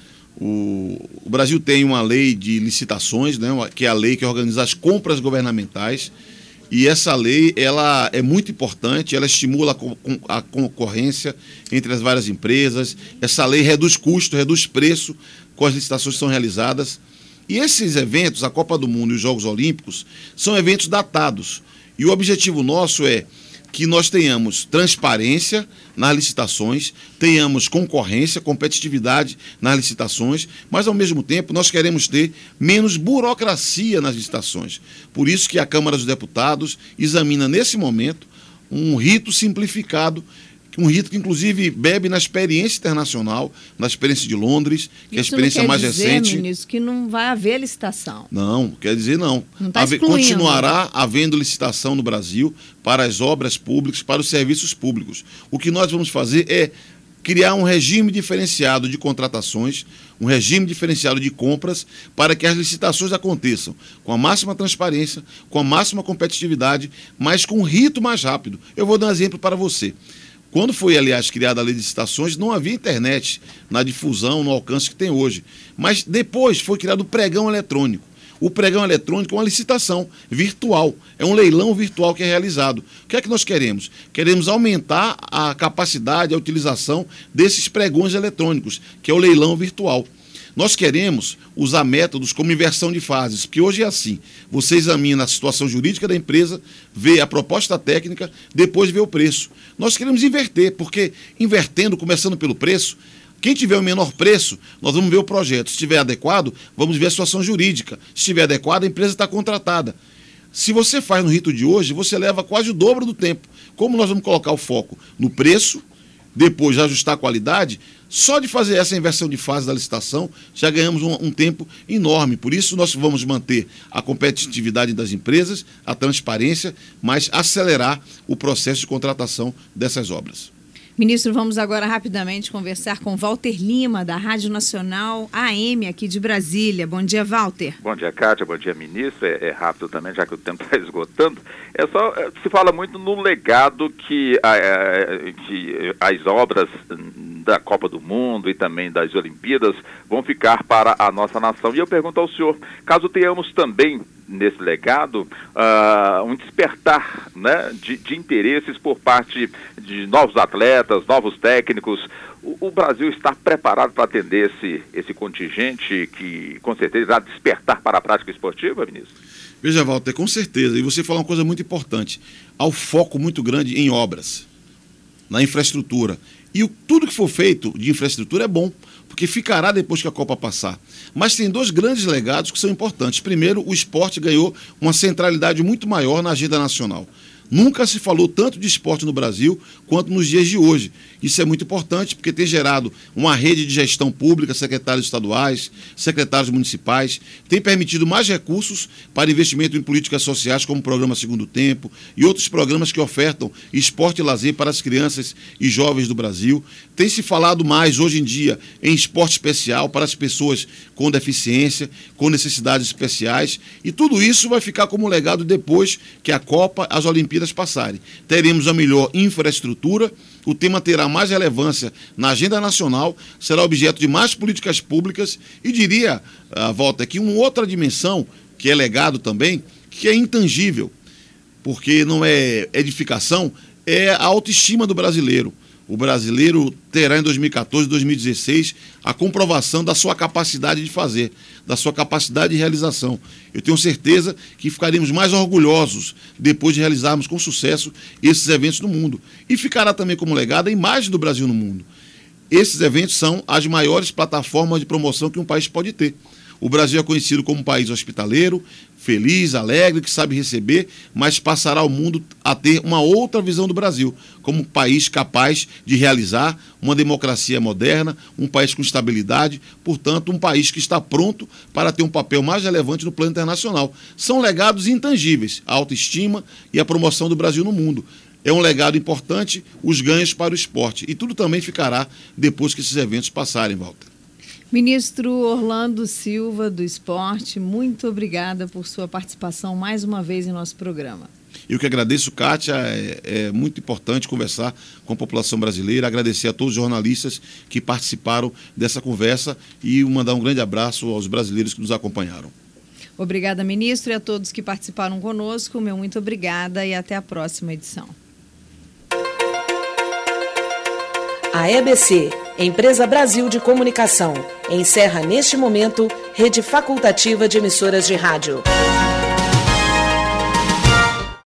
O Brasil tem uma lei de licitações, né, que é a lei que organiza as compras governamentais, e essa lei ela é muito importante, ela estimula a concorrência entre as várias empresas, essa lei reduz custo, reduz preço com as licitações que são realizadas. E esses eventos, a Copa do Mundo e os Jogos Olímpicos, são eventos datados, e o objetivo nosso é que nós tenhamos transparência nas licitações, tenhamos concorrência, competitividade nas licitações, mas, ao mesmo tempo, nós queremos ter menos burocracia nas licitações. Por isso que a Câmara dos Deputados examina, nesse momento, um rito simplificado, um rito que, inclusive, bebe na experiência internacional, na experiência de Londres, que é a experiência mais recente. Isso ministro, que não vai haver licitação. Não, quer dizer não. Não está excluindo. Continuará havendo licitação no Brasil para as obras públicas, para os serviços públicos. O que nós vamos fazer é criar um regime diferenciado de contratações, um regime diferenciado de compras, para que as licitações aconteçam com a máxima transparência, com a máxima competitividade, mas com um rito mais rápido. Eu vou dar um exemplo para você. Quando foi, aliás, criada a lei de licitações, não havia internet na difusão, no alcance que tem hoje. Mas depois foi criado o pregão eletrônico. O pregão eletrônico é uma licitação virtual, é um leilão virtual que é realizado. O que é que nós queremos? Queremos aumentar a capacidade, a utilização desses pregões eletrônicos, que é o leilão virtual. Nós queremos usar métodos como inversão de fases, porque hoje é assim, você examina a situação jurídica da empresa, vê a proposta técnica, depois vê o preço. Nós queremos inverter, porque invertendo, começando pelo preço, quem tiver o menor preço, nós vamos ver o projeto. Se estiver adequado, vamos ver a situação jurídica. Se estiver adequado, a empresa está contratada. Se você faz no rito de hoje, você leva quase o dobro do tempo. Como nós vamos colocar o foco no preço, depois ajustar a qualidade, só de fazer essa inversão de fase da licitação, já ganhamos um tempo enorme. Por isso, nós vamos manter a competitividade das empresas, a transparência, mas acelerar o processo de contratação dessas obras. Ministro, vamos agora rapidamente conversar com Walter Lima, da Rádio Nacional AM, aqui de Brasília. Bom dia, Walter. Bom dia, Kátia. Bom dia, ministro. É rápido também, já que o tempo está esgotando. Se fala muito no legado que as obras da Copa do Mundo e também das Olimpíadas vão ficar para a nossa nação. E eu pergunto ao senhor, caso tenhamos também nesse legado um despertar, né, de interesses por parte de novos atletas, novos técnicos, o Brasil está preparado para atender esse contingente que com certeza irá despertar para a prática esportiva, ministro? Veja, Walter, com certeza, e você falou uma coisa muito importante, há um foco muito grande em obras, na infraestrutura, e tudo que for feito de infraestrutura é bom, porque ficará depois que a Copa passar. Mas tem 2 grandes legados que são importantes. Primeiro, o esporte ganhou uma centralidade muito maior na agenda nacional. Nunca se falou tanto de esporte no Brasil quanto nos dias de hoje. Isso é muito importante porque tem gerado uma rede de gestão pública, secretários estaduais, secretários municipais, tem permitido mais recursos para investimento em políticas sociais, como o Programa Segundo Tempo e outros programas que ofertam esporte e lazer para as crianças e jovens do Brasil. Tem se falado mais hoje em dia em esporte especial para as pessoas com deficiência, com necessidades especiais, e tudo isso vai ficar como legado depois que a Copa, as Olimpíadas passarem. Teremos a melhor infraestrutura, o tema terá mais relevância na agenda nacional, será objeto de mais políticas públicas e diria, Walter, aqui uma outra dimensão que é legado também, que é intangível, porque não é edificação, é a autoestima do brasileiro. O brasileiro terá em 2014, 2016, a comprovação da sua capacidade de fazer, da sua capacidade de realização. Eu tenho certeza que ficaremos mais orgulhosos depois de realizarmos com sucesso esses eventos no mundo. E ficará também como legado a imagem do Brasil no mundo. Esses eventos são as maiores plataformas de promoção que um país pode ter. O Brasil é conhecido como um país hospitaleiro, feliz, alegre, que sabe receber, mas passará o mundo a ter uma outra visão do Brasil, como um país capaz de realizar uma democracia moderna, um país com estabilidade, portanto, um país que está pronto para ter um papel mais relevante no plano internacional. São legados intangíveis, a autoestima e a promoção do Brasil no mundo. É um legado importante, os ganhos para o esporte. E tudo também ficará depois que esses eventos passarem, Walter. Ministro Orlando Silva, do Esporte, muito obrigada por sua participação mais uma vez em nosso programa. Eu que agradeço, Kátia, é muito importante conversar com a população brasileira, agradecer a todos os jornalistas que participaram dessa conversa e mandar um grande abraço aos brasileiros que nos acompanharam. Obrigada, ministro, e a todos que participaram conosco, meu muito obrigada e até a próxima edição. A EBC, Empresa Brasil de Comunicação, encerra neste momento rede facultativa de emissoras de rádio.